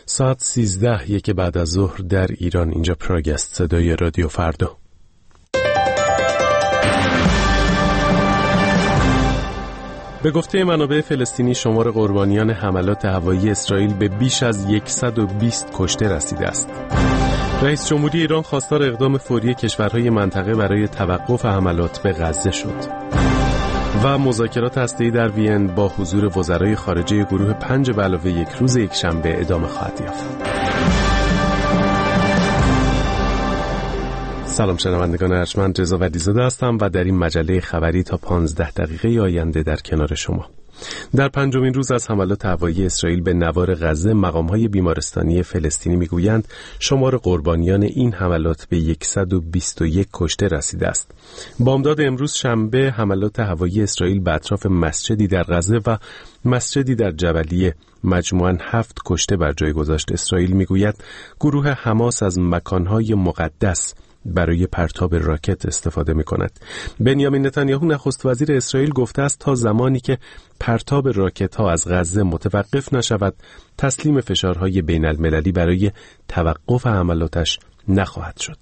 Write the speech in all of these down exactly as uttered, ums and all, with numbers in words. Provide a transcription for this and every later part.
ساعت سیزده یک بعد از ظهر در ایران. اینجا پراگ است، صدای رادیو فردا. به گفته منابع فلسطینی شمار قربانیان حملات هوایی اسرائیل به بیش از صد و بیست کشته رسیده است. رئیس جمهوری ایران خواستار اقدام فوری کشورهای منطقه برای توقف حملات به غزه شد. و مذاکرات هسته‌ای در وین با حضور وزرای خارجه گروه پنج به علاوه یک روز یکشنبه ادامه خواهد یافت. سلام شنوندگان ارجمند، رضا ولیزاده هستم و در این مجله خبری تا پانزده دقیقه آینده در کنار شما. در پنجمین روز از حملات هوایی اسرائیل به نوار غزه، مقام‌های بیمارستانی فلسطینی میگویند شمار قربانیان این حملات به صد و بیست و یک کشته رسیده است. بامداد امروز شنبه حملات هوایی اسرائیل به اطراف مسجدی در غزه و مسجدی در جبلیه مجموعاً هفت کشته بر جای گذاشت. اسرائیل میگوید گروه حماس از مکان‌های مقدس برای پرتاب راکت استفاده می کند. بنیامین نتانیاهو نخست وزیر اسرائیل گفته است تا زمانی که پرتاب راکت ها از غزه متوقف نشود، تسلیم فشارهای بین المللی برای توقف حملاتش نخواهد شد.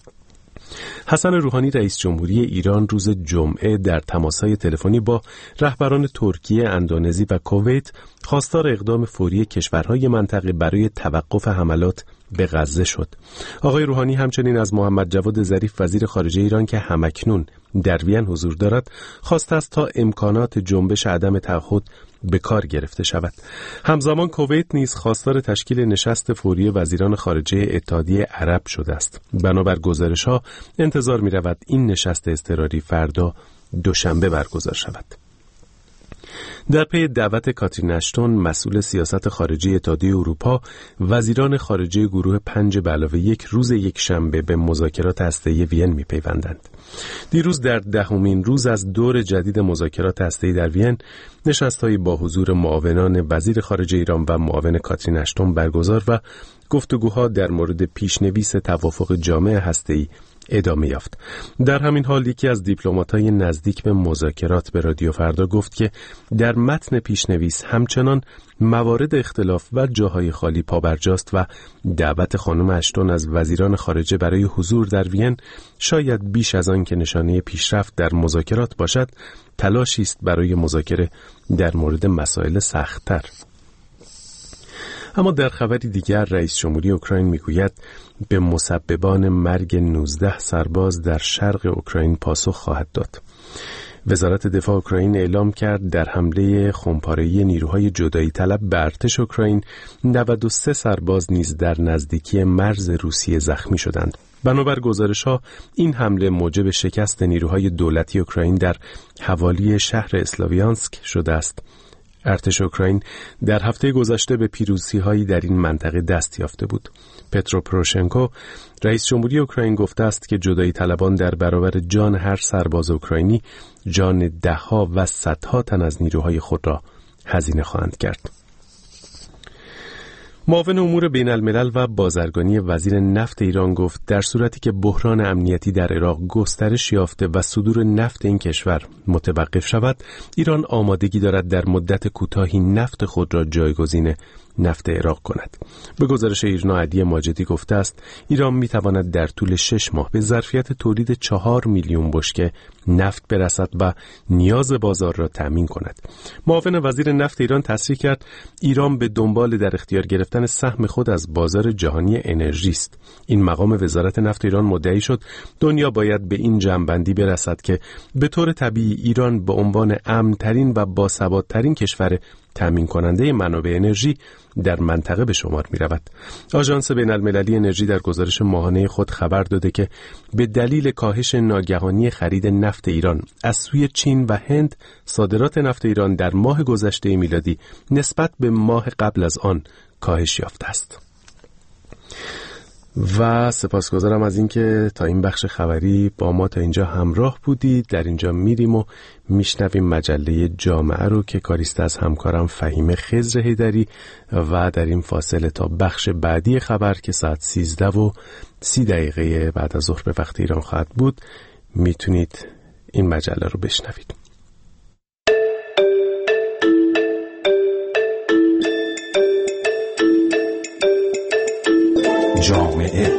حسن روحانی رئیس جمهوری ایران روز جمعه در تماس‌های تلفنی با رهبران ترکیه، اندونزی و کویت خواستار اقدام فوری کشورهای منطقه برای توقف حملات به غزه شد. آقای روحانی همچنین از محمد جواد ظریف وزیر خارجه ایران که همکنون در وین حضور دارد خواسته است تا امکانات جنبش عدم تعهد به کار گرفته شود. همزمان کویت نیز خواستار تشکیل نشست فوری وزیران خارجه اتحادیه عرب شده است. بنابر گزارش‌ها انتظار می‌رود این نشست اضطراری فردا دوشنبه برگزار شود. در پی دعوت کاترین اشتون مسئول سیاست خارجی اتحادیه اروپا، وزیران خارجه گروه پنج به علاوه یک روز یک شنبه به مذاکرات هسته‌ای وین می‌پیوندند. دیروز در دهمین روز از دور جدید مذاکرات هسته‌ای در وین، نشست‌هایی با حضور معاونان وزیر خارجه ایران و معاون کاترین اشتون برگزار و گفتگوها در مورد پیشنویس توافق جامع هسته‌ای ادامه یافت. در همین حال یکی از دیپلمات‌های نزدیک به مذاکرات به رادیو فردا گفت که در متن پیشنویس همچنان موارد اختلاف و جاهای خالی پابرجاست و دعوت خانم اشتون از وزیران خارجه برای حضور در وین شاید بیش از آن که نشانه پیشرفت در مذاکرات باشد، تلاشی است برای مذاکره در مورد مسائل سخت‌تر. اما در خبری دیگر رئیس جمهوری اوکراین میگوید به مسببان مرگ نوزده سرباز در شرق اوکراین پاسخ خواهد داد. وزارت دفاع اوکراین اعلام کرد در حمله خمپاره‌ای نیروهای جدایی طلب به ارتش اوکراین نود و سه سرباز نیز در نزدیکی مرز روسیه زخمی شدند. بنابر گزارش‌ها این حمله موجب شکست نیروهای دولتی اوکراین در حوالی شهر اسلاویانسک شده است. ارتش اوکراین در هفته گذشته به پیروزی‌هایی در این منطقه دست یافته بود. پترو پروشنکو رئیس جمهوری اوکراین گفته است که جدایی طلبان در برابر جان هر سرباز اوکراینی جان ده‌ها و صدها تن از نیروهای خود را هزینه خواهند کرد. معاون امور بین الملل و بازرگانی وزیر نفت ایران گفت در صورتی که بحران امنیتی در عراق گسترش یافته و صدور نفت این کشور متوقف شود، ایران آمادگی دارد در مدت کوتاهی نفت خود را جایگزین نفت عراق کند. به گزارش ایرنا علی ماجدی گفته است ایران میتواند در طول شش ماه به ظرفیت تولید چهار میلیون بشکه نفت برسد و نیاز بازار را تأمین کند. معاون وزیر نفت ایران تصریح کرد ایران به دنبال در اختیار گرفتن سهم خود از بازار جهانی انرژی است. این مقام وزارت نفت ایران مدعی شد دنیا باید به این جمع‌بندی برسد که به طور طبیعی ایران به عنوان امن‌ترین و باثبات‌ترین کشور تامین کننده منابع انرژی در منطقه به شمار می رود. آژانس بین المللی انرژی در گزارش ماهانه خود خبر داده که به دلیل کاهش ناگهانی خرید نفت ایران از سوی چین و هند، صادرات نفت ایران در ماه گذشته میلادی نسبت به ماه قبل از آن کاهش یافته است. و سپاسگزارم از اینکه تا این بخش خبری با ما تا اینجا همراه بودید. در اینجا میریم و میشنویم مجله جامعه رو که کاریست از همکارم فهیمه خضر حیدری و در این فاصله تا بخش بعدی خبر که ساعت سیزده و سی دقیقه بعد از ظهر به وقت ایران خواهد بود میتونید این مجله رو بشنوید. جامعه.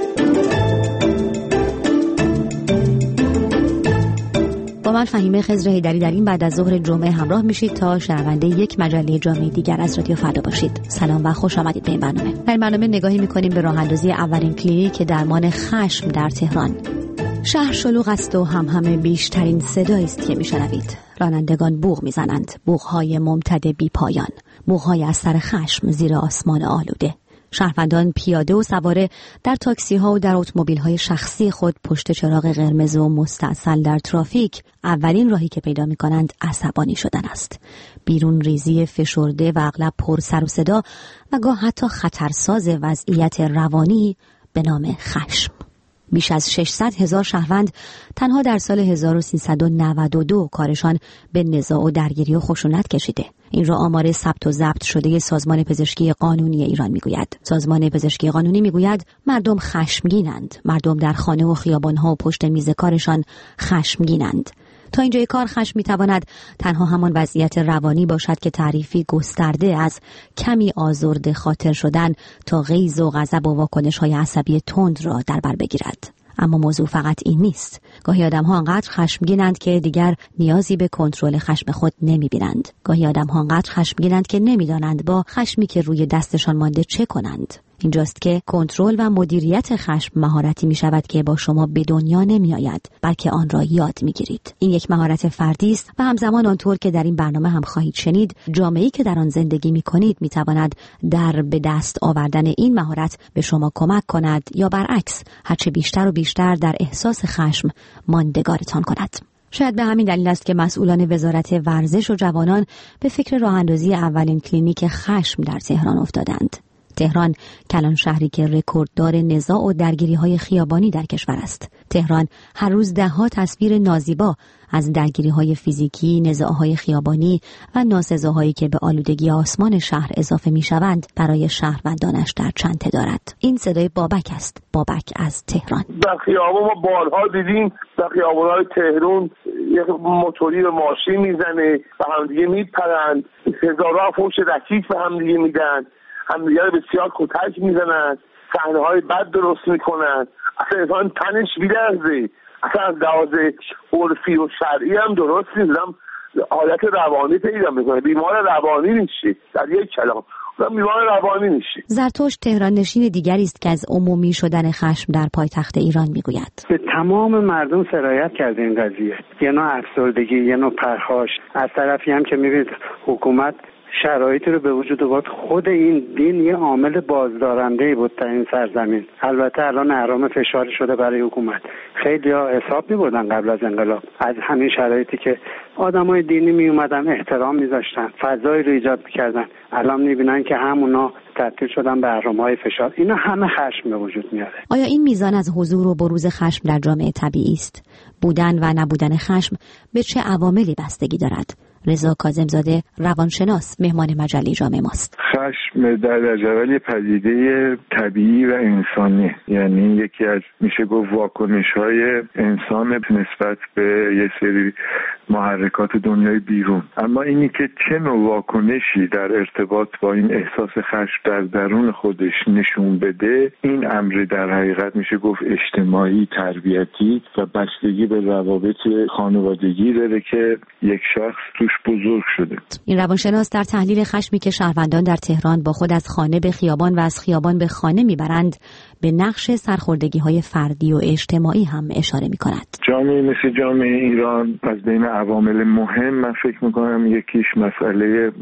با من فهیمه خضر حیدری در این بعد از ظهر جمعه همراه میشید تا شنونده یک مجله جامعه دیگر از رادیو فردا باشید. سلام و خوش آمدید به این برنامه. در این برنامه نگاهی میکنیم به راه اندازی اولین کلینیک درمان خشم در تهران. شهر شلوغ است و هم همه بیشترین صدایی است که میشنوید. رانندگان بوق میزنند، بوق‌های ممتد بی پایان، بوق‌های از سر خشم زیر آسمان آلوده. شهروندان پیاده و سواره در تاکسی ها و در اتومبیل های شخصی خود پشت چراغ قرمز و مستعسل در ترافیک اولین راهی که پیدا می کنند عصبانی شدن است. بیرون ریزی فشرده و اغلب پر سر و صدا و گاه حتی خطرساز وضعیت روانی به نام خشم. بیش از ششصد هزار شهروند تنها در سال هزار و سیصد و نود و دو کارشان به نزاع و درگیری و خشونت کشیده. این را آمار ثبت و ضبط شده سازمان پزشکی قانونی ایران میگوید. سازمان پزشکی قانونی میگوید مردم خشمگینند. مردم در خانه و خیابان‌ها و پشت میز کارشان خشمگینند. تا اینجای کار خشم میتواند تنها همان وضعیت روانی باشد که تعریفی گسترده از کمی آزرده خاطر شدن تا غیظ و غضب و واکنش‌های عصبی تند را در بر بگیرد. اما موضوع فقط این نیست. گاهی آدم‌ها انقدر خشمگینند که دیگر نیازی به کنترل خشم خود نمی‌بینند. گاهی آدم‌ها انقدر خشمگینند که نمی‌دانند با خشمی که روی دستشان مانده چه کنند. اینجاست که کنترل و مدیریت خشم مهارتی می شود که با شما به دنیا نمی آید، بلکه آن را یاد می گیرید. این یک مهارت فردی است و همزمان آنطور که در این برنامه هم خواهید شنید، جامعه‌ای که در آن زندگی می کنید می تواند در به دست آوردن این مهارت به شما کمک کند یا برعکس هرچه بیشتر و بیشتر در احساس خشم ماندگارتان کند. شاید به همین دلیل است که مسئولان وزارت ورزش و جوانان به فکر راه اندازی اولین کلینیک خشم در تهران افتادند. تهران کلان شهری که رکورددار نزاع و درگیری‌های خیابانی در کشور است. تهران هر روز ده‌ها تصویر نازیبا از درگیری‌های فیزیکی، نزاع‌های خیابانی و ناسزاهایی که به آلودگی آسمان شهر اضافه می‌شوند برای شهروندانش در چنته دارد. این صدای بابک است. بابک از تهران. در خیابان ما بارها دیدیم، در خیابان‌های تهران یک موتوری به ماشین میزنه و همدیگه میپرند، هزارها فحش رکیک به همدیگه میدن، همدیگه رو بسیار کتک میزنند، صحنه‌های بد درست میکنند. اصلا انسان تنش میلرزه. اصلا از لحاظ عرفی و شرعی هم درست نیستم. حالت روانی پیدا میکنه. بیمار روانی میشه. در یک کلام بیمار روانی میشه. زرتشت تهران نشین دیگری است که از عمومی شدن خشم در پایتخت ایران میگوید. به تمام مردم سرایت کرده این قضیه. یه نوع افسردگی، یه نوع پرخاش. از طرفی هم که میبینید حکومت شرایطی رو به وجود آورد. خود این دین یه عامل بازدارنده بود در این سرزمین. البته الان اهرام فشاری شده برای حکومت. خیلی ها حساب می‌بردن قبل از انقلاب از همین شرایطی که آدمای دینی می اومدن احترام می‌ذاشتن، فضایی رو ایجاد می‌کردن. الان می‌بینن که همونا تبدیل شدن به اهرام‌های فشار. اینا همه خشم به وجود میاره. آیا این میزان از حضور و بروز خشم در جامعه طبیعی است؟ بودن و نبودن خشم به چه عواملی بستگی دارد؟ رضا کاظم‌زاده روانشناس مهمان مجله جامعه ماست. خشم در درجه اول پدیده طبیعی و انسانی، یعنی یکی از میشه گفت واکنش‌های انسان نسبت به یه سری محرکات دنیای بیرون. اما اینی که چه نوع واکنشی در ارتباط با این احساس خشم در درون خودش نشون بده، این امر در حقیقت میشه گفت اجتماعی، تربیتی و بستگی به روابط خانوادگی داره که یک شخص توش بزرگ شده. این روانشناس در تحلیل خشمی که شهروندان در تهران با خود از خانه به خیابان و از خیابان به خانه میبرند به نقش سرخوردگی‌های فردی و اجتماعی هم اشاره می‌کند. جامعه مثل جامعه ایران از بین عوامل مهم من فکر می‌کنم یکیش مسئله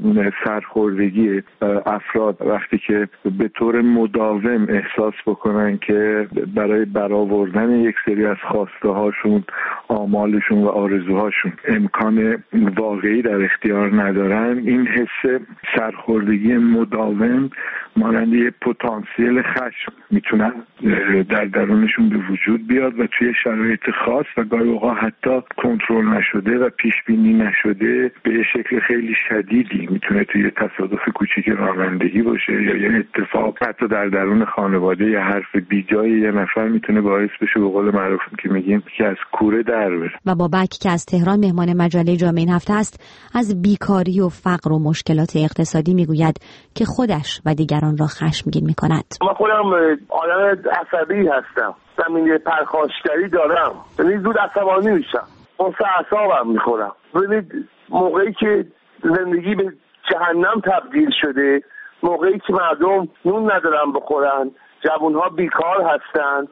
سرخوردگی افراد وقتی که به طور مداوم احساس بکنن که برای برآوردن یک سری از خواسته هاشون، آمالشون و آرزوهاشون امکان واقعی در اختیار ندارن، این حس سرخوردگی مداوم مانند یه پتانسیل خشم میتونه در درونشون به وجود بیاد و توی شرایط خاص و گاهی اوقات حتی کنترل نشده و پیش بینی نشده به یه شکل خیلی شدیدی میتونه توی تصادف کوچیک رانندگی باشه یا یه اتفاق حتی در درون خانواده یه حرف بیجای یه نفر میتونه باعث بشه به قول معروف که میگیم که از کوره در بره. و بابک که از تهران مهمان مجله جامعه این هفته است از بیکاری و فقر و مشکلات اقتصادی میگوید که خودش و دیگران را خشمگین میکند. من خودم آدم عصبی هستم، زمینه پرخاشگری دارم، یعنی زود عصبانی میشم، قصه اعصابم میخورم. ببینید موقعی که زندگی به جهنم تبدیل شده، موقعی که مردم نون ندارن بخورن، جوانها بیکار هستن،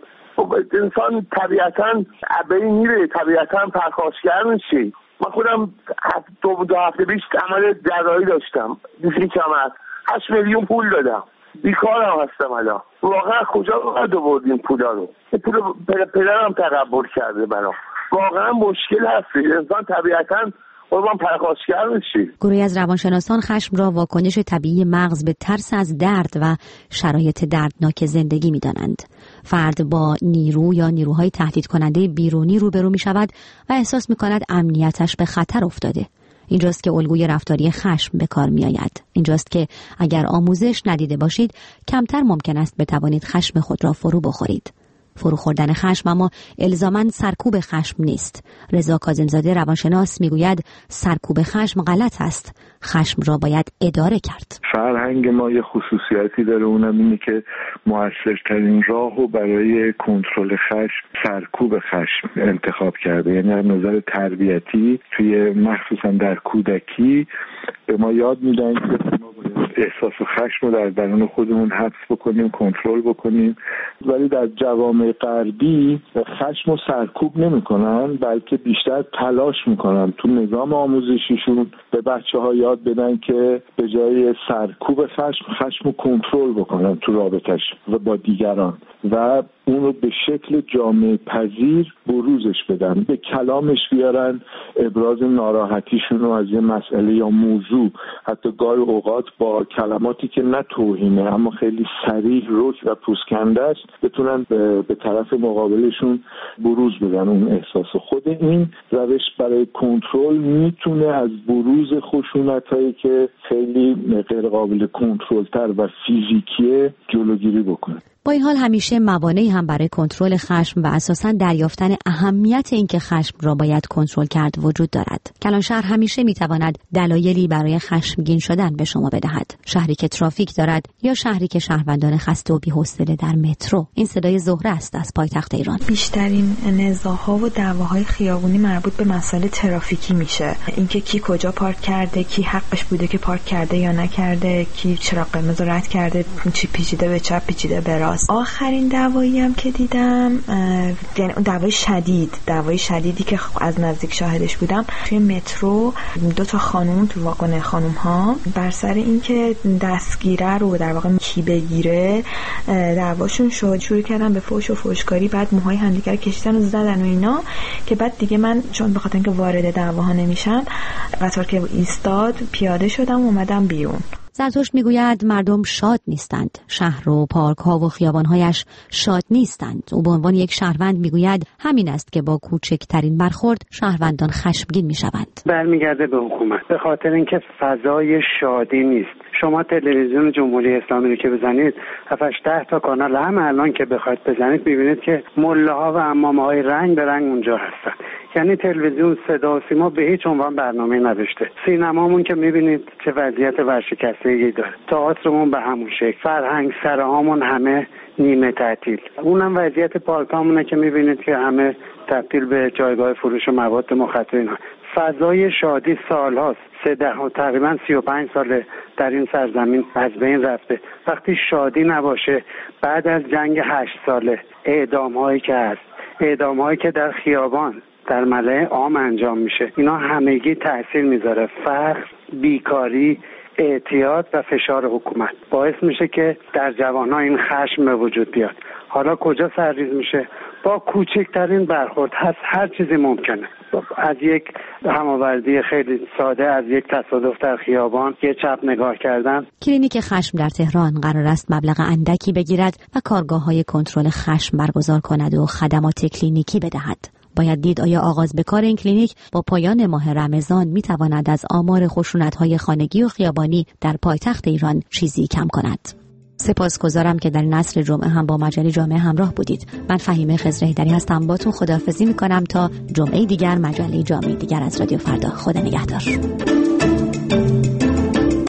انسان طبیعتاً عبری میره، طبیعتاً پرخاشگر میشه. من خودم دو, دو هفته پیش عمل جراحی داشتم، دیسی کمر، هشت میلیون پول دادم، بیکارم هستم الان. واقعا کجا باید آوردیم پولا رو؟ پول پدرم تقبل کرده برام. واقعا مشکل هست، انسان طبیعتاً قربان پرخاشگر میشی. گروهی از روانشناسان خشم را واکنش طبیعی مغز به ترس از درد و شرایط دردناک زندگی می‌دانند. فرد با نیرو یا نیروهای تهدید کننده بیرونی روبرو می‌شود و احساس می‌کند امنیتش به خطر افتاده. اینجاست که الگوی رفتاری خشم به کار می‌آید. اینجاست که اگر آموزش ندیده باشید، کمتر ممکن است بتوانید خشم خود را فرو بخورید. فرو خوردن خشم اما الزاماً سرکوب خشم نیست. رضا کاظم‌زاده روانشناس میگوید سرکوب خشم غلط است. خشم را باید اداره کرد. فرهنگ ما یه خصوصیتی داره، اونم اینه که موثرترین راهو برای کنترل خشم سرکوب خشم انتخاب کرده. یعنی از نظر تربیتی توی مخصوصا در کودکی به ما یاد میدن که ما باید احساس خشم رو در درون خودمون حبس بکنیم، کنترل بکنیم. ولی در جوامع غربی خشم رو سرکوب نمی‌کنن، بلکه بیشتر تلاش می‌کنن تو نظام آموزشیشون به بچه‌ها یاد بدن که به جای سرکوب خشم، خشم رو کنترل بکنن تو رابطش و با دیگران و اون رو به شکل جامعه پذیر بروزش بدن، به کلامش بیارن، ابراز ناراحتیشون رو از یه مسئله یا موضوع، حتی گاهی اوقات با کلماتی که نه توهینه اما خیلی صریح، رک و پوزکنده است، بتونن به, به طرف مقابلشون بروز بدن اون احساس. خود این روش برای کنترل میتونه از بروز خشونتایی که خیلی غیر قابل کنترل تر و فیزیکیه جلوگیری بکنه. با این حال همیشه موانعی هم برای کنترل خشم و اساساً دریافتن اهمیت اینکه خشم را باید کنترل کرد وجود دارد. کلانشهر همیشه میتواند دلایلی برای خشمگین شدن به شما بدهد. شهری که ترافیک دارد یا شهری که شهروندان خسته و بی‌حوصله در مترو. این صدای زهره است از پایتخت ایران. بیشترین نزاع‌ها و دعواهای خیابونی مربوط به مسائل ترافیکی میشه. اینکه کی کجا پارک کرده، کی حقش بوده که پارک کرده یا نکرده، کی چراغ قرمز رد کرده، چی پیچیده به چپ پیچیده به راست. آخرین دعوایی هم که دیدم، یعنی اون دعوای شدید دعوای شدیدی که از نزدیک شاهدش بودم توی مترو، دو تا خانم تو واگن خانم ها بر سر این که دستگیره رو در واقع کی بگیره دعواشون شد. شروع کردن به فحش و فحشکاری، بعد موهای همدیگر کشیدن و زدن و اینا، که بعد دیگه من چون به خاطر اینکه وارد دعواها نمیشم، قطار که ایستاد پیاده شدم و اومدم بیرون. زرتشت میگوید مردم شاد نیستند. شهر و پارک ها و خیابانهایش شاد نیستند. او به عنوان یک شهروند میگوید همین است که با کوچکترین برخورد شهروندان خشمگین میشوند. برمیگرده به حکومت، به خاطر اینکه فضای شادی نیست. شما تلویزیون جمهوری اسلامی رو که بزنید، هفتش ده تا کانال هم الان که بخواید بزنید میبینید که مله ها و عمامه های رنگ به رنگ اونجا هستن. یعنی تلویزیون صدا و سیما به هیچ عنوان برنامه نداشته. سینمامون که میبینید چه وضعیت ورشکستگی داره. تئاترمون به همون شکل. فرهنگ سراهامون همه نیمه تعطیل. اونم وضعیت پارکامونه که میبینید که همه تبدیل به جایگاه فروش مواد مخدر اینا. فضای شادی سال هاست، سه ده و تقریبا سی و پنج ساله در این سرزمین از بین رفته. وقتی شادی نباشه، بعد از جنگ هشت ساله اعدام هایی که هست، اعدام هایی که در خیابان در ملأ عام انجام میشه، اینا همگی تأثیر میذاره. فقر، بیکاری، اعتیاد و فشار حکومت باعث میشه که در جوانها این خشم به وجود بیاد. حالا کجا سرریز میشه؟ با کوچکترین برخورد هست، هر چیزی ممکنه. از یک هماوردی خیلی ساده، از یک تصادف در خیابان، یه چپ نگاه کردن. کلینیک خشم در تهران قرار است مبلغ اندکی بگیرد و کارگاه‌های کنترل خشم برگزار کند و خدمات کلینیکی بدهد. باید دید آیا آغاز به کار این کلینیک با پایان ماه رمضان می تواند از آمار خشونت‌های خانگی و خیابانی در پایتخت ایران چیزی کم کند. سپاسگزارم که در نصر جمعه هم با مجله جامعه همراه بودید. من فهیمه خضر حیدری هستم، باتون خداحافظی میکنم تا جمعه دیگر، مجله جامعه دیگر از رادیو فردا. خدا نگهدار.